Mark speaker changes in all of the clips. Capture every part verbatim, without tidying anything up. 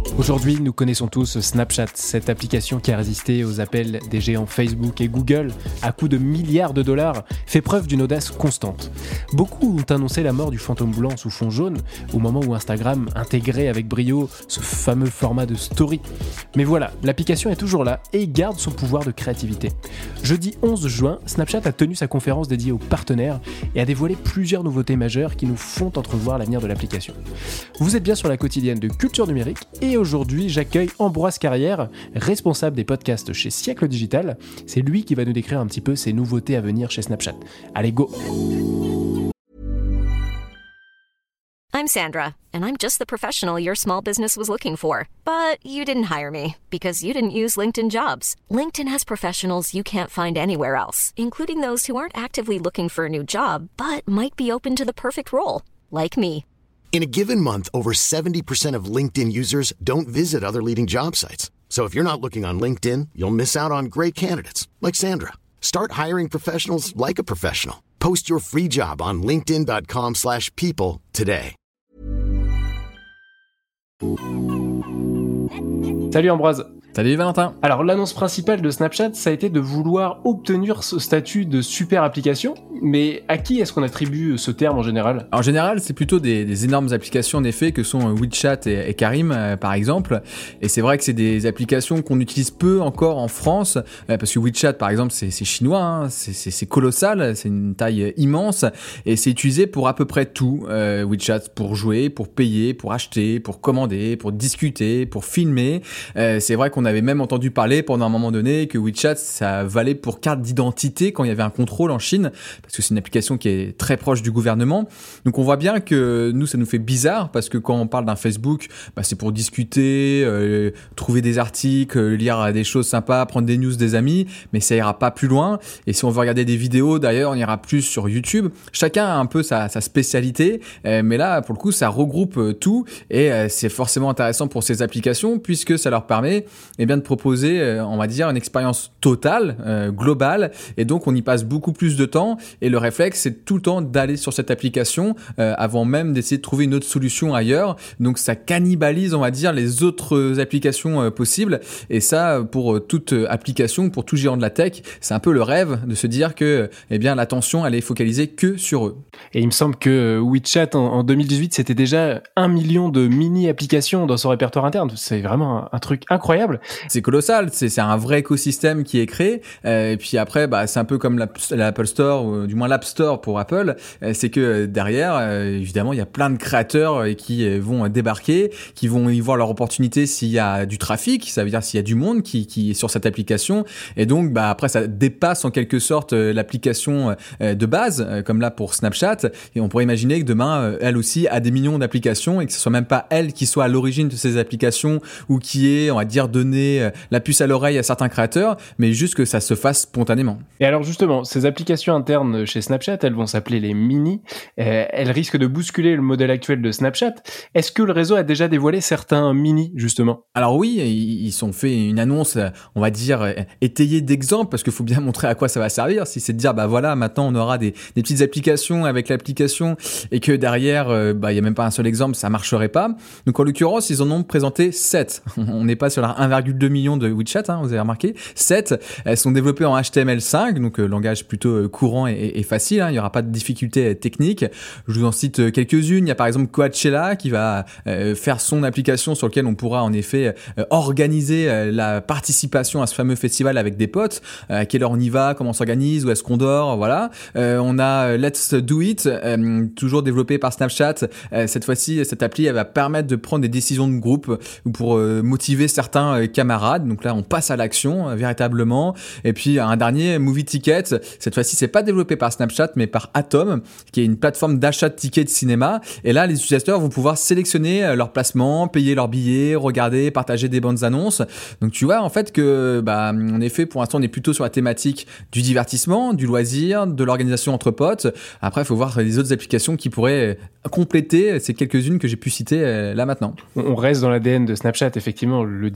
Speaker 1: Aujourd'hui, nous connaissons tous Snapchat, cette application qui a résisté aux appels des géants Facebook et Google à coups de milliards de dollars, fait preuve d'une audace constante. Beaucoup ont annoncé la mort du fantôme blanc sous fond jaune, au moment où Instagram intégrait avec brio ce fameux format de story. Mais voilà, l'application est toujours là et garde son pouvoir de créativité. Jeudi onze juin, Snapchat a tenu sa conférence dédiée aux partenaires et a dévoilé plusieurs nouveautés majeures qui nous font entrevoir l'avenir de l'application. Vous êtes bien sur la quotidienne de Culture Numérique et aujourd'hui j'accueille Ambroise Carrière, responsable des podcasts chez Siècle Digital. C'est lui qui va nous décrire un petit peu ces nouveautés à venir chez Snapchat. Allez, go!
Speaker 2: I'm Sandra, and I'm just the professional your small business was looking for. But you didn't hire me because you didn't use LinkedIn Jobs. LinkedIn has professionals you can't find anywhere else, including those who aren't actively looking for a new job, but might be open to the perfect role, like me.
Speaker 3: In a given month, over seventy percent of LinkedIn users don't visit other leading job sites. So if you're not looking on LinkedIn, you'll miss out on great candidates like Sandra. Start hiring professionals like a professional. Post your free job on linkedin dot com slash people today.
Speaker 1: Salut Ambroise.
Speaker 4: Salut Valentin.
Speaker 1: Alors l'annonce principale de Snapchat, ça a été de vouloir obtenir ce statut de super application, mais à qui est-ce qu'on attribue ce terme en général ?
Speaker 4: En général, c'est plutôt des, des énormes applications en effet que sont WeChat et, et Karim euh, par exemple, et c'est vrai que c'est des applications qu'on utilise peu encore en France, euh, parce que WeChat par exemple c'est, c'est chinois, hein, c'est, c'est, c'est colossal, c'est une taille immense, et c'est utilisé pour à peu près tout, euh, WeChat, pour jouer, pour payer, pour acheter, pour commander, pour discuter, pour filmer, euh, c'est vrai qu'on On avait même entendu parler pendant un moment donné que WeChat, ça valait pour carte d'identité quand il y avait un contrôle en Chine, parce que c'est une application qui est très proche du gouvernement. Donc on voit bien que nous, ça nous fait bizarre, parce que quand on parle d'un Facebook, bah, c'est pour discuter, euh, trouver des articles, lire des choses sympas, prendre des news des amis, mais ça ira pas plus loin. Et si on veut regarder des vidéos, d'ailleurs, on ira plus sur YouTube. Chacun a un peu sa, sa spécialité, euh, mais là, pour le coup, ça regroupe euh, tout, et euh, c'est forcément intéressant pour ces applications, puisque ça leur permet et bien de proposer, euh, on va dire, une expérience totale, euh, globale, et donc on y passe beaucoup plus de temps, et le réflexe, c'est tout le temps d'aller sur cette application euh, avant même d'essayer de trouver une autre solution ailleurs, donc ça cannibalise, on va dire, les autres applications euh, possibles, et ça, pour euh, toute application, pour tout géant de la tech, c'est un peu le rêve de se dire que eh bien, l'attention, elle est focalisée que sur eux.
Speaker 1: Et il me semble que WeChat, en, en deux mille dix-huit, c'était déjà un million de mini-applications dans son répertoire interne, c'est vraiment un, un truc incroyable.
Speaker 4: C'est colossal, c'est, c'est un vrai écosystème qui est créé, euh, et puis après, bah, c'est un peu comme l'Apple Store, ou du moins l'App Store pour Apple, euh, c'est que derrière, euh, évidemment, il y a plein de créateurs euh, qui euh, vont débarquer, qui vont y voir leur opportunité s'il y a du trafic, ça veut dire s'il y a du monde qui, qui est sur cette application, et donc bah, après, ça dépasse en quelque sorte euh, l'application euh, de base, euh, comme là pour Snapchat, et on pourrait imaginer que demain, euh, elle aussi a des millions d'applications, et que ce soit même pas elle qui soit à l'origine de ces applications, ou qui est, on va dire, donner la puce à l'oreille à certains créateurs, mais juste que ça se fasse spontanément.
Speaker 1: Et alors justement, ces applications internes chez Snapchat, elles vont s'appeler les mini, euh, elles risquent de bousculer le modèle actuel de Snapchat. Est-ce que le réseau a déjà dévoilé certains mini, justement ?
Speaker 4: Alors oui, ils ont fait une annonce, on va dire, étayée d'exemples, parce qu'il faut bien montrer à quoi ça va servir. Si c'est de dire, bah voilà, maintenant on aura des, des petites applications avec l'application, et que derrière, euh, bah il y a même pas un seul exemple, ça marcherait pas. Donc en l'occurrence, ils en ont présenté sept. On n'est pas sur la un virgule deux million de WeChat, hein, vous avez remarqué. sept, elles sont développées en H T M L cinq, donc euh, langage plutôt euh, courant et, et facile, hein, il n'y aura pas de difficultés euh, techniques. Je vous en cite euh, quelques-unes. Il y a par exemple Coachella qui va euh, faire son application sur laquelle on pourra en effet euh, organiser euh, la participation à ce fameux festival avec des potes. Euh, à quelle heure on y va, comment on s'organise, où est-ce qu'on dort, voilà. Euh, on a Let's Do It, euh, toujours développé par Snapchat. Euh, cette fois-ci, cette appli, elle va permettre de prendre des décisions de groupe pour euh, motiver certains euh, camarades. Donc là, on passe à l'action euh, véritablement. Et puis un dernier, Movie Ticket. Cette fois-ci, c'est pas développé par Snapchat, mais par Atom, qui est une plateforme d'achat de tickets de cinéma. Et là, les utilisateurs vont pouvoir sélectionner euh, leur placement, payer leurs billets, regarder, partager des bonnes annonces. Donc tu vois en fait que, bah, en effet, pour l'instant, on est plutôt sur la thématique du divertissement, du loisir, de l'organisation entre potes. Après, il faut voir les autres applications qui pourraient compléter ces quelques-unes que j'ai pu citer euh, là maintenant.
Speaker 1: On reste dans l'A D N de Snapchat, effectivement, le divertissement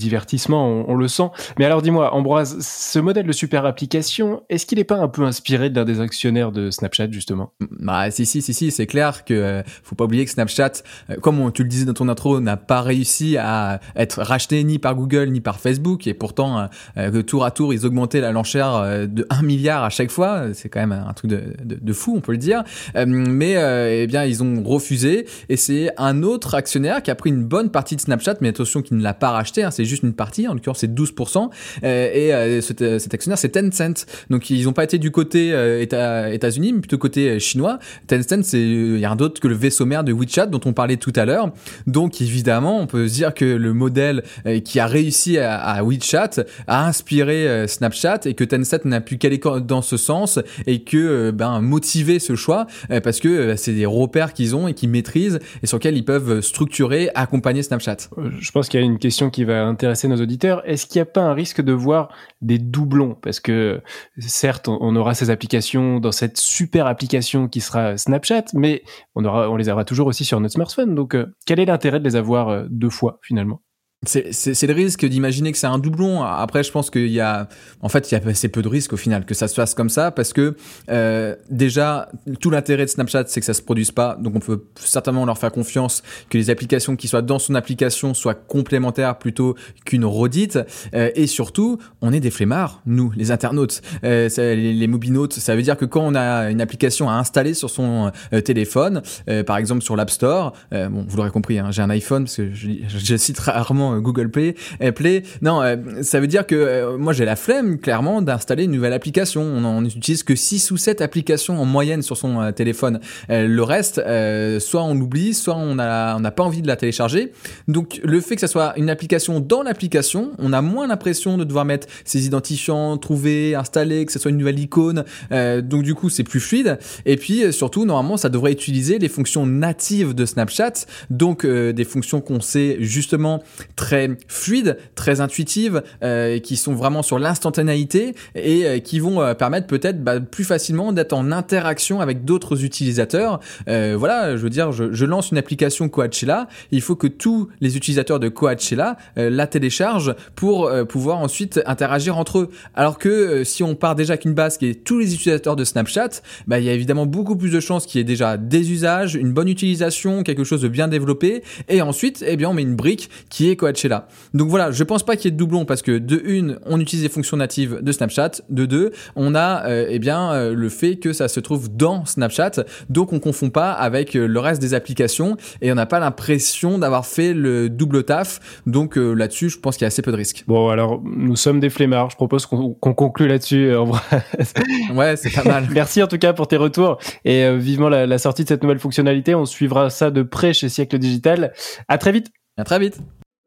Speaker 1: vieillissement, on, on le sent. Mais alors dis-moi, Ambroise, ce modèle de super application, est-ce qu'il n'est pas un peu inspiré de l'un des actionnaires de Snapchat, justement ?
Speaker 4: Bah si, si, si, si, c'est clair que euh, faut pas oublier que Snapchat, euh, comme on, tu le disais dans ton intro, n'a pas réussi à être racheté ni par Google ni par Facebook, et pourtant, euh, que tour à tour, ils augmentaient la l'enchère euh, de un milliard à chaque fois. C'est quand même un truc de, de, de fou, on peut le dire. Euh, mais euh, eh bien, ils ont refusé, et c'est un autre actionnaire qui a pris une bonne partie de Snapchat, mais attention, qui ne l'a pas racheté, hein, c'est juste une partie, en l'occurrence c'est douze pour cent, euh, et euh, cet, cet actionnaire c'est Tencent. Donc ils n'ont pas été du côté euh, États, États-Unis, mais plutôt côté euh, chinois. Tencent, c'est il y a rien d'autre que le vaisseau mère de WeChat dont on parlait tout à l'heure. Donc évidemment, on peut se dire que le modèle euh, qui a réussi à, à WeChat a inspiré euh, Snapchat, et que Tencent n'a pu qu'aller dans ce sens, et que euh, ben motiver ce choix euh, parce que euh, c'est des repères qu'ils ont et qu'ils maîtrisent, et sur lesquels ils peuvent structurer, accompagner Snapchat.
Speaker 1: Je pense qu'il y a une question qui va intéresser nos auditeurs. Est-ce qu'il n'y a pas un risque de voir des doublons ? Parce que certes, on aura ces applications dans cette super application qui sera Snapchat, mais on aura, on les aura toujours aussi sur notre smartphone. Donc, euh, quel est l'intérêt de les avoir euh, deux fois finalement ?
Speaker 4: C'est, c'est, c'est le risque d'imaginer que c'est un doublon. Après, je pense qu'il y a, en fait, il y a assez peu de risques au final que ça se fasse comme ça, parce que euh, déjà, tout l'intérêt de Snapchat, c'est que ça se produise pas. Donc, on peut certainement leur faire confiance que les applications qui soient dans son application soient complémentaires plutôt qu'une redite. Euh, et surtout, on est des flemmards, nous, les internautes, euh, les, les mobinautes. Ça veut dire que quand on a une application à installer sur son euh, téléphone, euh, par exemple sur l'App Store, euh, bon, vous l'aurez compris, hein, j'ai un iPhone parce que je, je, je cite rarement Google Play, Play. Non, euh, ça veut dire que euh, moi j'ai la flemme clairement d'installer une nouvelle application. On on n'utilise que six ou sept applications en moyenne sur son euh, téléphone. Euh, le reste, euh, soit on l'oublie, soit on a on n'a pas envie de la télécharger. Donc le fait que ça soit une application dans l'application, on a moins l'impression de devoir mettre ses identifiants, trouver, installer, que ce soit une nouvelle icône. Euh, donc du coup c'est plus fluide. Et puis surtout normalement ça devrait utiliser les fonctions natives de Snapchat, donc euh, des fonctions qu'on sait justement très fluides, très intuitives, euh, qui sont vraiment sur l'instantanéité, et euh, qui vont euh, permettre peut-être bah, plus facilement d'être en interaction avec d'autres utilisateurs. Euh, voilà, je veux dire, je, je lance une application Coachella, il faut que tous les utilisateurs de Coachella euh, la téléchargent pour euh, pouvoir ensuite interagir entre eux. Alors que euh, si on part déjà qu'une base qui est tous les utilisateurs de Snapchat, bah, il y a évidemment beaucoup plus de chances qu'il y ait déjà des usages, une bonne utilisation, quelque chose de bien développé, et ensuite, eh bien, on met une brique qui est Coachella. Donc voilà, je pense pas qu'il y ait de doublons, parce que de une, on utilise les fonctions natives de Snapchat, de deux, on a euh, eh bien euh, le fait que ça se trouve dans Snapchat, donc on confond pas avec euh, le reste des applications, et on n'a pas l'impression d'avoir fait le double taf. Donc euh, là-dessus, je pense qu'il y a assez peu de risques.
Speaker 1: Bon, alors nous sommes des flemmards. Je propose qu'on, qu'on conclue là-dessus. En vrai.
Speaker 4: Ouais, c'est pas mal.
Speaker 1: Merci en tout cas pour tes retours, et euh, vivement la, la sortie de cette nouvelle fonctionnalité. On suivra ça de près chez Siècle Digital. À très vite.
Speaker 4: À très vite.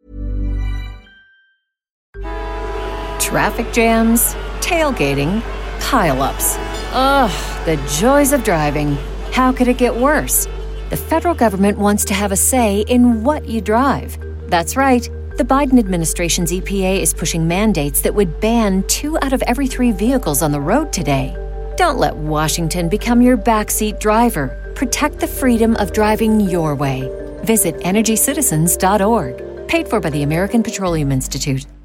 Speaker 5: Traffic jams, tailgating, pile-ups. Ugh, the joys of driving. How could it get worse? The federal government wants to have a say in what you drive. That's right. The Biden administration's E P A is pushing mandates that would ban two out of every three vehicles on the road today. Don't let Washington become your backseat driver. Protect the freedom of driving your way. Visit energy citizens dot org. Paid for by the American Petroleum Institute.